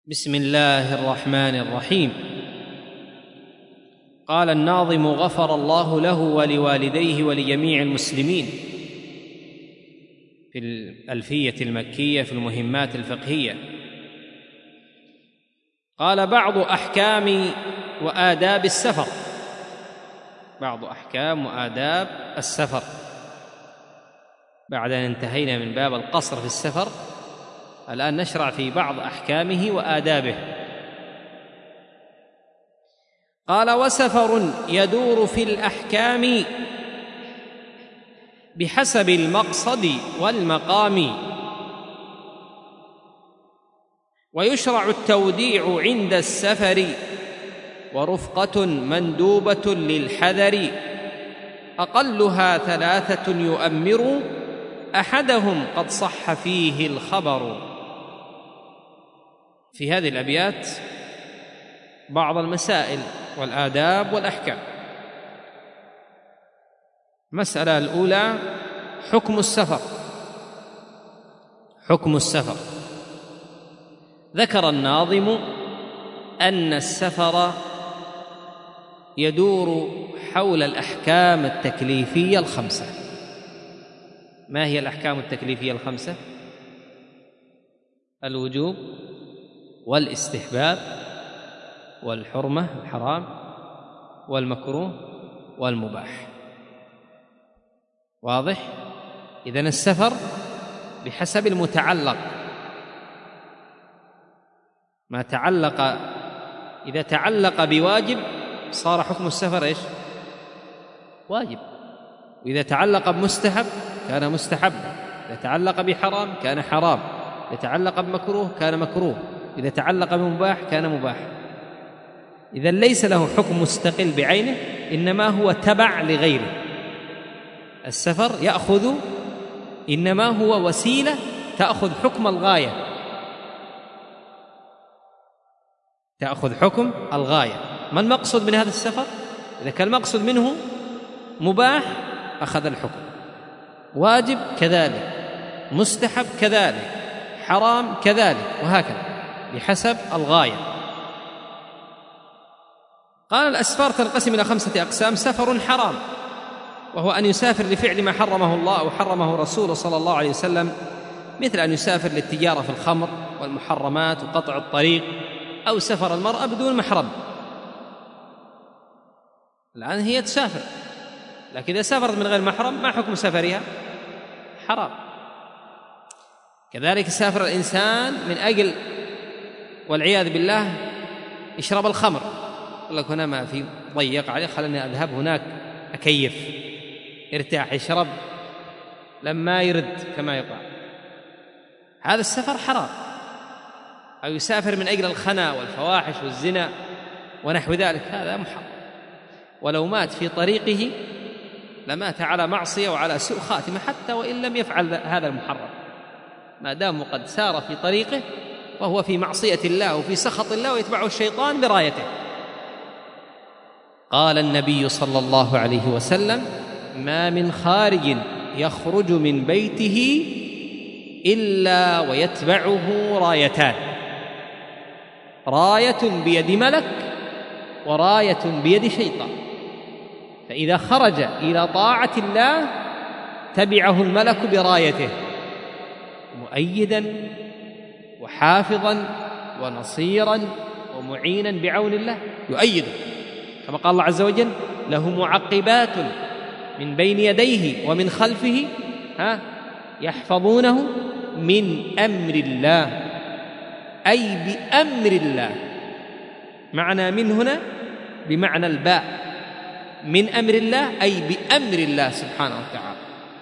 بسم الله الرحمن الرحيم. قال الناظم: غفر الله له ولوالديه ولجميع المسلمين، في الألفية المكية في المهمات الفقهية. قال: بعض أحكام وآداب السفر. بعض أحكام وآداب السفر. بعد أن انتهينا من باب القصر في السفر، الآن نشرع في بعض أحكامه وآدابه. قال: وسفر يدور في الأحكام بحسب المقصد والمقام، ويشرع التوديع عند السفر، ورفقة مندوبة للحذر، أقلها 3 يؤمر، أحدهم قد صح فيه الخبر. في هذه الأبيات بعض المسائل والآداب والأحكام. المسألة الأولى: حكم السفر. حكم السفر. ذكر الناظم أن السفر يدور حول الأحكام التكليفية ال5. ما هي الأحكام التكليفية ال5؟ الوجوب، والاستحباب، والحرمة الحرام، والمكروه، والمباح. واضح؟ إذن السفر بحسب المتعلق. ما تعلق، إذا تعلق بواجب صار حكم السفر إيش؟ واجب. وإذا تعلق بمستحب كان مستحبا، إذا تعلق بحرام كان حرام، إذا تعلق بمكروه كان مكروه، إذا تعلق بمباح كان مباح. إذن ليس له حكم مستقل بعينه، إنما هو تبع لغيره. السفر يأخذ، إنما هو وسيلة تأخذ حكم الغاية، تأخذ حكم الغاية. ما المقصود من هذا السفر؟ إذا كان المقصود منه مباح أخذ الحكم، واجب كذلك، مستحب كذلك، حرام كذلك، وهكذا بحسب الغاية. قال: الأسفار تنقسم إلى 5 أقسام. سفر حرام، وهو أن يسافر لفعل ما حرمه الله أو حرمه رسوله صلى الله عليه وسلم، مثل أن يسافر للتجارة في الخمر والمحرمات وقطع الطريق، أو سفر المرأة بدون محرم. الآن هي تسافر، لكن إذا سافرت من غير محرم ما حكم سفرها؟ حرام. كذلك سافر الإنسان من أجل والعياذ بالله يشرب الخمر، يقول لك هنا ما في، ضيق عليه، خلني أذهب هناك أكيف، يرتاح، يشرب لما يرد كما يقال. هذا السفر حرام. أو يسافر من أجل الخنا والفواحش والزنا ونحو ذلك، هذا محرم. ولو مات في طريقه لمات على معصية وعلى سوء خاتمة، حتى وإن لم يفعل هذا المحرم، ما دام قد سار في طريقه وهو في معصية الله وفي سخط الله ويتبعه الشيطان برايته. قال النبي صلى الله عليه وسلم: ما من خارج يخرج من بيته إلا ويتبعه رايتان: راية بيد ملك، وراية بيد شيطان. فإذا خرج إلى طاعة الله تبعه الملك برايته، مؤيدا وحافظا ونصيرا ومعينا بعون الله، يؤيده، كما قال الله عز وجل: له معقبات من بين يديه ومن خلفه يحفظونه من أمر الله، أي بأمر الله. معنى من هنا بمعنى الباء، من أمر الله أي بأمر الله سبحانه وتعالى.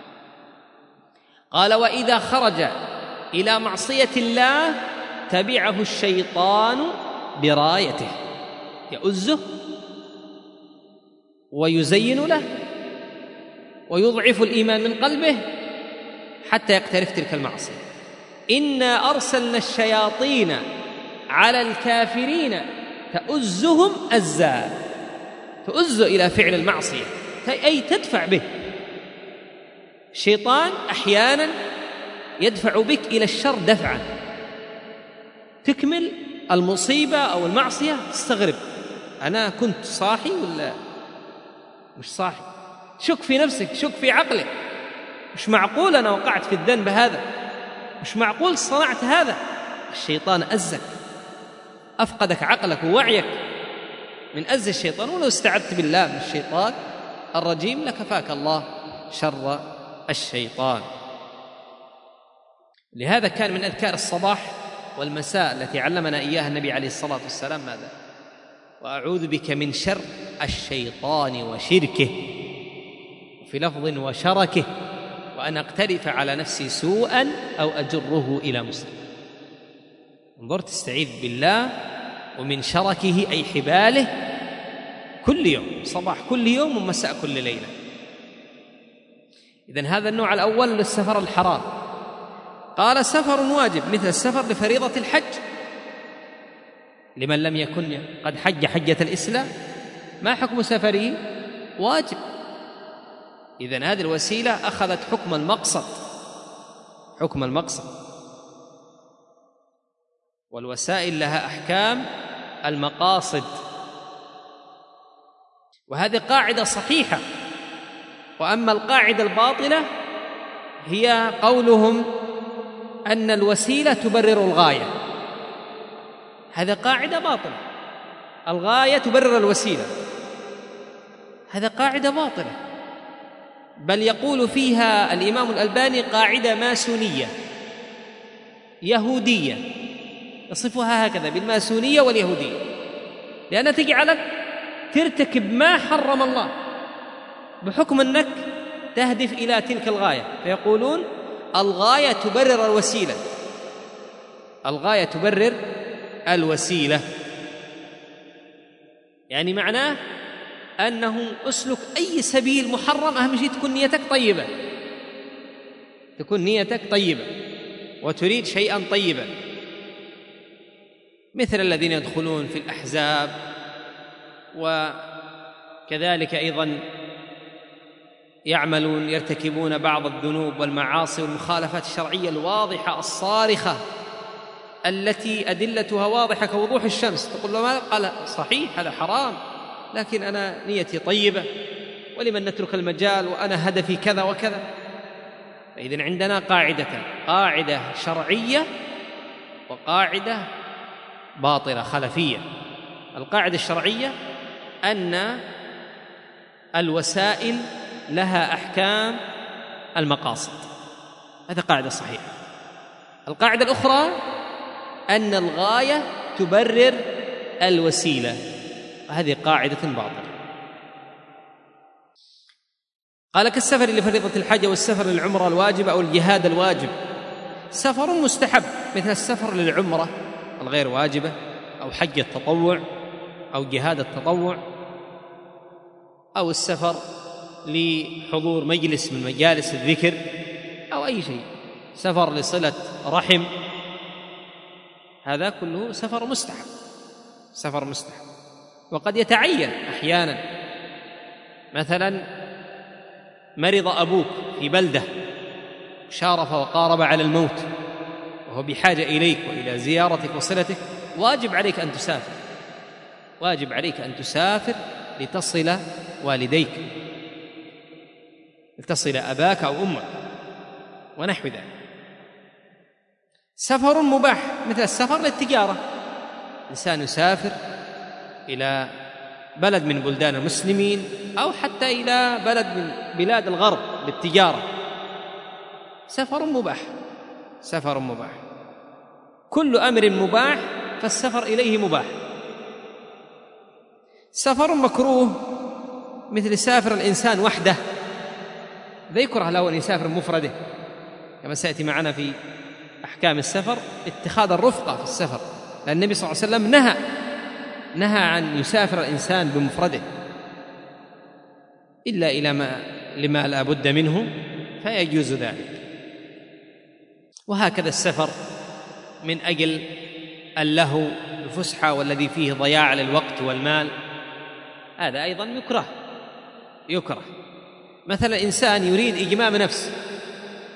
قال: وإذا خرج إلى معصية الله تبعه الشيطان برايته، يؤزه ويزين له ويضعف الإيمان من قلبه حتى يقترف تلك المعصية. إنا أرسلنا الشياطين على الكافرين تؤزهم أزا، تؤز إلى فعل المعصية، أي تدفع به. الشيطان أحيانا يدفع بك إلى الشر دفعا، تكمل المصيبة أو المعصية تستغرب، أنا كنت صاحي ولا مش صاحي؟ شك في نفسك، شك في عقلك، مش معقول أنا وقعت في الذنب هذا، مش معقول صنعت هذا. الشيطان أزك، أفقدك عقلك ووعيك من أز الشيطان. ولو استعذت بالله من الشيطان الرجيم لكفاك الله شر الشيطان. لهذا كان من أذكار الصباح والمساء التي علمنا إياها النبي عليه الصلاة والسلام ماذا؟ وأعوذ بك من شر الشيطان وشركه، وفي لفظ وشركه، وأن أقترف على نفسي سوءا أو أجره إلى مسلم. انظر، تستعيذ بالله ومن شركه أي حباله كل يوم، صباح كل يوم ومساء كل ليلة. إذن هذا النوع الأول للسفر الحرام. قال سفر واجب مثل السفر لفريضة الحج لمن لم يكن قد حج حجة الإسلام، ما حكم سفره؟ واجب. إذن هذه الوسيلة أخذت حكم المقصد، حكم المقصد، والوسائل لها أحكام المقاصد. وهذه قاعدة صحيحة. وأما القاعدة الباطلة هي قولهم أن الوسيلة تبرر الغاية. هذا قاعدة باطلة، الغاية تبرر الوسيلة، هذا قاعدة باطلة. بل يقول فيها الإمام الألباني قاعدة ماسونية يهودية، يصفها هكذا بالماسونية واليهودية، لأنها تجعلك ترتكب ما حرم الله بحكم أنك تهدف إلى تلك الغاية. فيقولون الغاية تبرر الوسيلة، الغاية تبرر الوسيلة، يعني معناه أنه أسلك أي سبيل محرم، أهم شيء تكون نيتك طيبة، تكون نيتك طيبة وتريد شيئا طيبا، مثل الذين يدخلون في الأحزاب، وكذلك أيضا يعملون يرتكبون بعض الذنوب والمعاصي والمخالفات الشرعية الواضحة الصارخة التي أدلتها واضحة كوضوح الشمس. تقول له ماذا؟ قال صحيح هذا حرام، لكن أنا نيتي طيبة، ولمن نترك المجال وأنا هدفي كذا وكذا. فإذن عندنا قاعدتان، قاعدة شرعية وقاعدة باطلة خلفية. القاعدة الشرعية أن الوسائل لها أحكام المقاصد، هذا قاعدة صحيحة. القاعدة الأخرى أن الغاية تبرر الوسيلة، هذه قاعدة باطلة. قال كالسفر لفريضة الحج والسفر للعمرة الواجب أو الجهاد الواجب. سفر مستحب مثل السفر للعمرة الغير واجبة أو حج التطوع أو جهاد التطوع، أو السفر لحضور مجلس من مجالس الذكر أو أي شيء، سفر لصلة رحم، هذا كله سفر مستحب، سفر مستحب. وقد يتعين أحيانا، مثلا مرض أبوك في بلدة شارف وقارب على الموت وهو بحاجة إليك وإلى زيارتك وصلتك، واجب عليك أن تسافر، واجب عليك أن تسافر لتصل والديك، لتصل أباك أو أمك ونحو ذلك. سفر مباح مثل السفر للتجارة، إنسان يسافر إلى بلد من بلدان المسلمين أو حتى إلى بلد من بلاد الغرب للتجارة، سفر مباح، سفر مباح. كل أمر مباح فالسفر إليه مباح. سفر مكروه مثل يسافر الإنسان وحده، ذا يكره له أن يسافر مفرده، كما سيأتي معنا في أحكام السفر اتخاذ الرفقة في السفر، لأن النبي صلى الله عليه وسلم نهى عن يسافر الإنسان بمفرده إلا إلى لما لا بد منه فيجوز ذلك. وهكذا السفر من أجل اللهو الفسحة والذي فيه ضياع للوقت والمال، هذا أيضا يكره. مثلا إنسان يريد إجمام نفس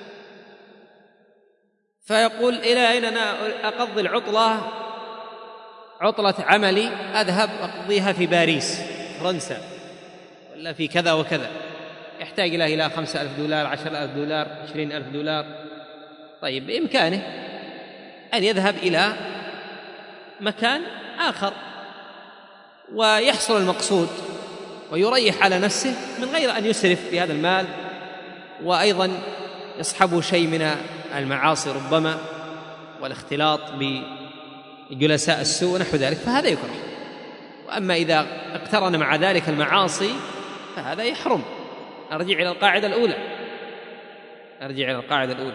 فيقول إلى أين أنا أقضي العطلة عطلة عملي أذهب أقضيها في باريس فرنسا ولا في كذا وكذا، يحتاج له إلى 5,000 دولار 10,000 دولار 20,000 دولار. طيب بإمكانه أن يذهب إلى مكان آخر ويحصل المقصود ويريح على نفسه من غير أن يسرف بهذا المال، وأيضا يصحبه شيء من المعاصي ربما والاختلاط بجلساء السوء ونحو ذلك، فهذا يكره. وأما إذا اقترن مع ذلك المعاصي فهذا يحرم. أرجع إلى القاعدة الأولى.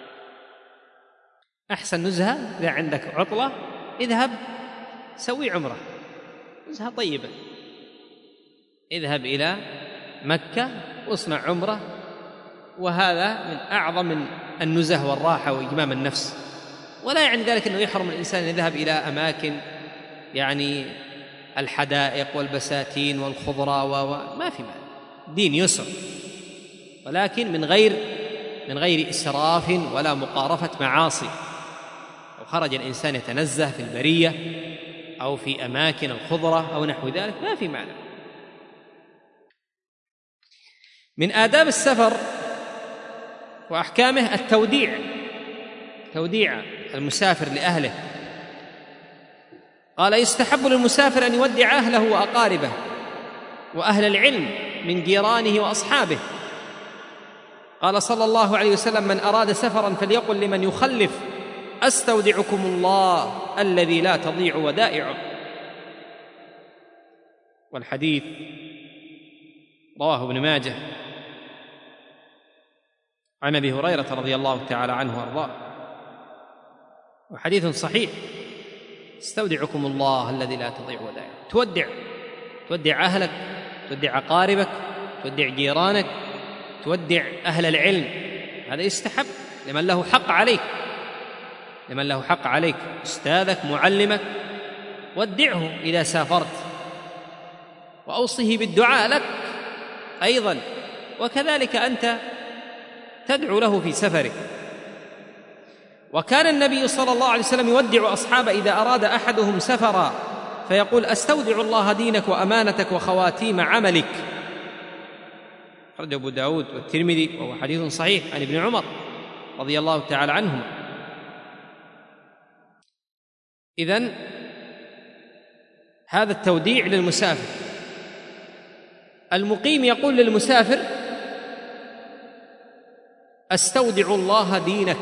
أحسن نزهة إذا عندك عطلة اذهب سوي عمرة، نزهة طيبة، اذهب إلى مكة واصنع عمرة، وهذا من أعظم النزه والراحة وإجمام النفس. ولا يعني ذلك أنه يحرم الإنسان أن يذهب إلى أماكن يعني الحدائق والبساتين والخضرة ما في مال، دين يسر، ولكن من غير إسراف ولا مقارفة معاصي. لو خرج الإنسان يتنزه في البرية أو في أماكن الخضرة أو نحو ذلك ما في معنى. من آداب السفر وأحكامه توديع المسافر لأهله. قال: يستحب للمسافر أن يودع أهله وأقاربه وأهل العلم من جيرانه وأصحابه. قال صلى الله عليه وسلم: من أراد سفرا فليقل لمن يخلف: أستودعكم الله الذي لا تضيع ودائعه. والحديث رواه ابن ماجه عن أبي هريرة رضي الله تعالى عنه وأرضاه، وحديث صحيح: استودعكم الله الذي لا تضيع ودائعه. تودع أهلك، تودع أقاربك، تودع جيرانك، تودع أهل العلم، هذا يستحب لمن له حق عليك، أستاذك معلمك ودعه إذا سافرت، وأوصه بالدعاء لك أيضا، وكذلك أنت تدعو له في سفرك. وكان النبي صلى الله عليه وسلم يودع أصحابه إذا أراد أحدهم سفرا فيقول: أستودع الله دينك وأمانتك وخواتيم عملك. أخرجه أبو داود والترمذي وهو حديث صحيح عن ابن عمر رضي الله تعالى عنهما. إذن هذا التوديع للمسافر. المقيم يقول للمسافر: أستودع الله دينك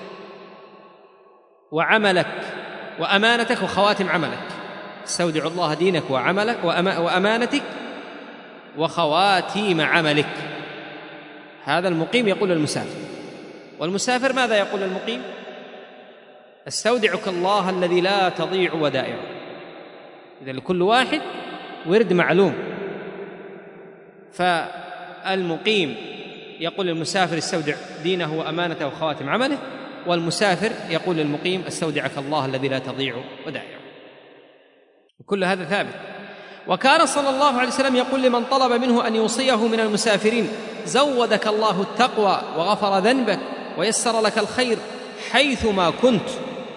وعملك وأمانتك وخواتم عملك. استودع الله دينك وعملك وأمانتك وخواتيم عملك. هذا المقيم يقول للمسافر. والمسافر ماذا يقول للمقيم؟ استودعك الله الذي لا تضيع ودائعه. إذا لكل واحد ورد معلوم، فالمقيم يقول للمسافر: استودع دينه وأمانته وخواتم عمله، والمسافر يقول للمقيم: استودعك الله الذي لا تضيع ودائعه. وكل هذا ثابت. وكان صلى الله عليه وسلم يقول لمن طلب منه أن يوصيه من المسافرين: زودك الله التقوى وغفر ذنبك ويسر لك الخير حيثما كنت.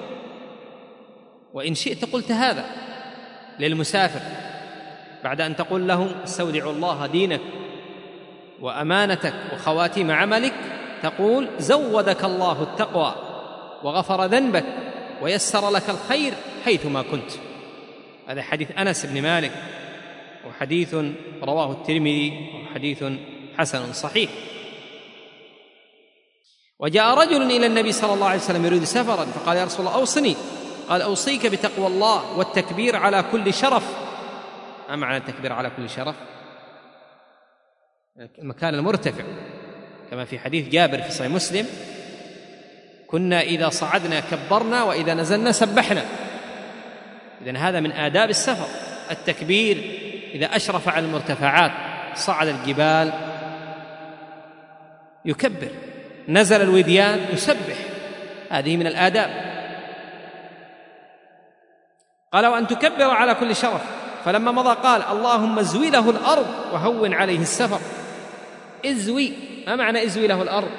وإن شئت قلت هذا للمسافر بعد أن تقول له: استودع الله دينك وأمانتك وخواتيم عملك، تقول: زودك الله التقوى وغفر ذنبك ويسر لك الخير حيثما كنت. هذا حديث أنس بن مالك، وحديث رواه الترمذي، وحديث حسن صحيح. وجاء رجل إلى النبي صلى الله عليه وسلم يريد سفرا، فقال: يا رسول الله أوصني. قال: أوصيك بتقوى الله والتكبير على كل شرف. ما معنى التكبير على كل شرف؟ المكان المرتفع، كما في حديث جابر في صحيح مسلم: كنا إذا صعدنا كبرنا وإذا نزلنا سبحنا. إذن هذا من آداب السفر، التكبير إذا أشرف على المرتفعات، صعد الجبال يكبر، نزل الوديان يسبح، هذه من الآداب. قال: وأن تكبر على كل شرف. فلما مضى قال: اللهم ازوي له الأرض وهون عليه السفر. ازوي، ما معنى ازوي له الأرض؟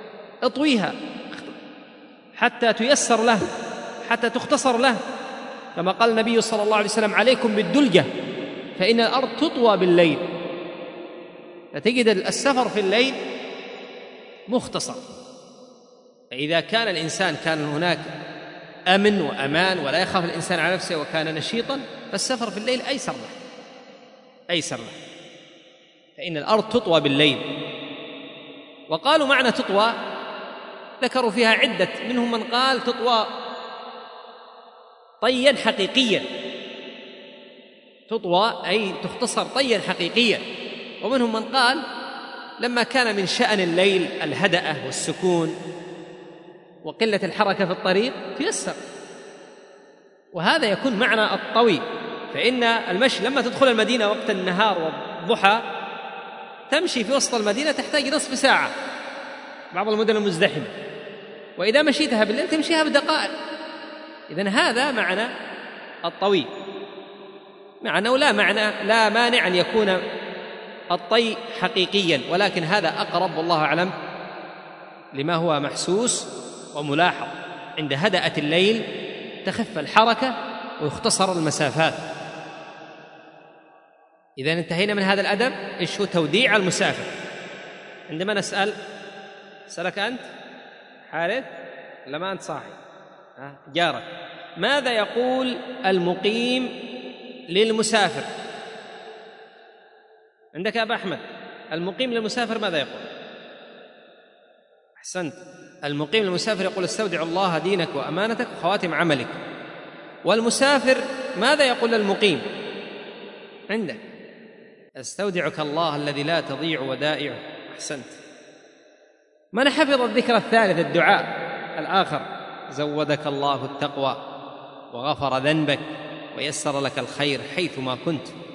اطويها حتى تيسر له، حتى تختصر له، كما قال النبي صلى الله عليه وسلم: عليكم بالدلجة فإن الأرض تطوى بالليل. فتجد السفر في الليل مختصر. فإذا كان الإنسان كان هناك أمن وأمان ولا يخاف الإنسان على نفسه وكان نشيطا، فالسفر في الليل أيسر له، فإن الأرض تطوى بالليل. وقالوا معنى تطوى ذكروا فيها عدة، منهم من قال تطوى طيا حقيقيا، تطوى أي تختصر طيا حقيقيا. ومنهم من قال لما كان من شأن الليل الهدأة والسكون وقلة الحركة في الطريق تيسر. وهذا يكون معنى الطوي. فإن المشي لما تدخل المدينة وقت النهار والضحى تمشي في وسط المدينة تحتاج نصف ساعة، بعض المدن المزدحمة، وإذا مشيتها بالليل تمشيها بدقائق. إذن هذا معنى الطوي، مع أنه لا مانع أن يكون الطي حقيقيا، ولكن هذا أقرب والله أعلم لما هو محسوس وملاحظ. عند هدأة الليل تخف الحركة ويختصر المسافات. إذا انتهينا من هذا الأدب. إيش هو توديع المسافر؟ عندما أسألك أنت حارث لما أنت صاحي جارك، ماذا يقول المقيم للمسافر؟ عندك أبا أحمد، المقيم للمسافر ماذا يقول؟ أحسنت. المقيم للمسافر يقول: استودع الله دينك وأمانتك وخواتم عملك. والمسافر ماذا يقول للمقيم؟ عندك: استودعك الله الذي لا تضيع ودائعه. أحسنت. من حفظ الذكر الثالث الدعاء الآخر: زودك الله التقوى وغفر ذنبك ويسر لك الخير حيثما كنت.